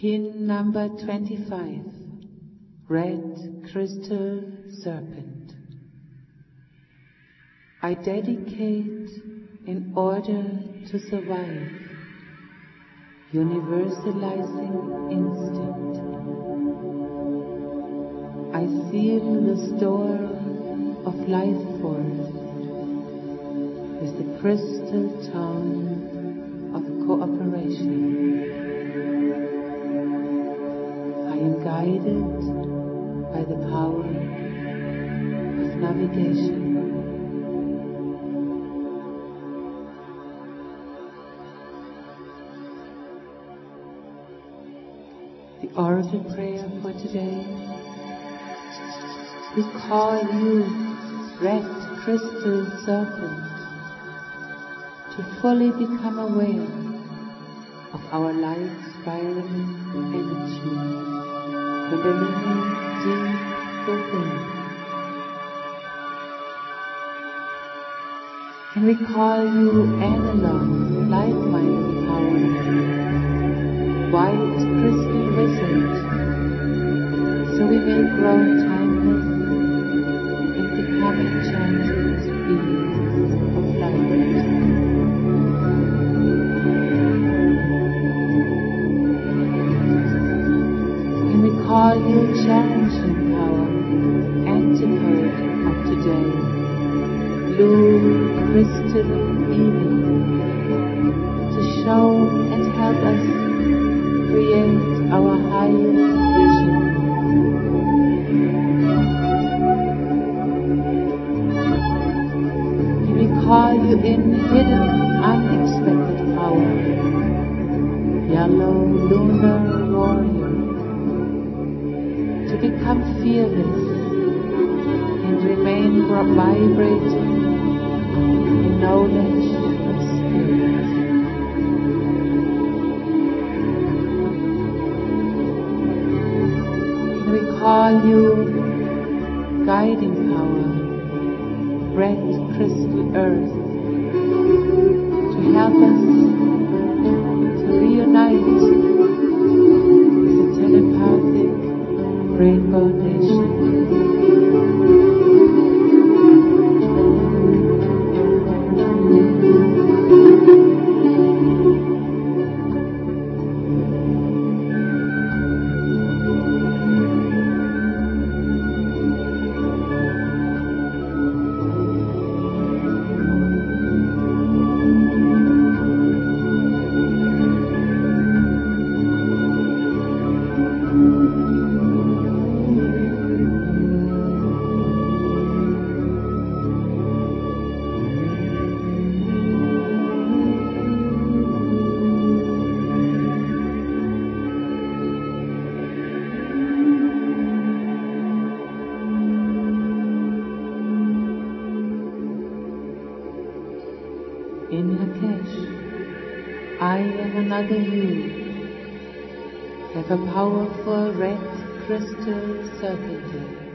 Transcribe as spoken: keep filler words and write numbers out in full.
Hymn number twenty-five, Red Crystal Serpent. I dedicate in order to survive, universalizing instinct. I seal the store of life force with the crystal tongue of cooperation. I am guided by the power of navigation. The oracle prayer for today. We call you, Red Crystal Serpent, to fully become aware of our light spiraling energy, revealing deep within. And we call you analog, like-minded power, white crystal wizard, so we may grow timeless and become enchanted beings of light. And we call you challenging power, antipode of today, blue crystal evil, to show and help us create our highest vision. And we call you in hidden, unexpected power, yellow lunar warrior, to become fearless and remain vibrating in knowledge of spirit. We call you guiding power, red crystal earth, to help us to reunite with the telepathic rainbow nation. In Lakesh, I am another you, like a powerful red crystal serpentine.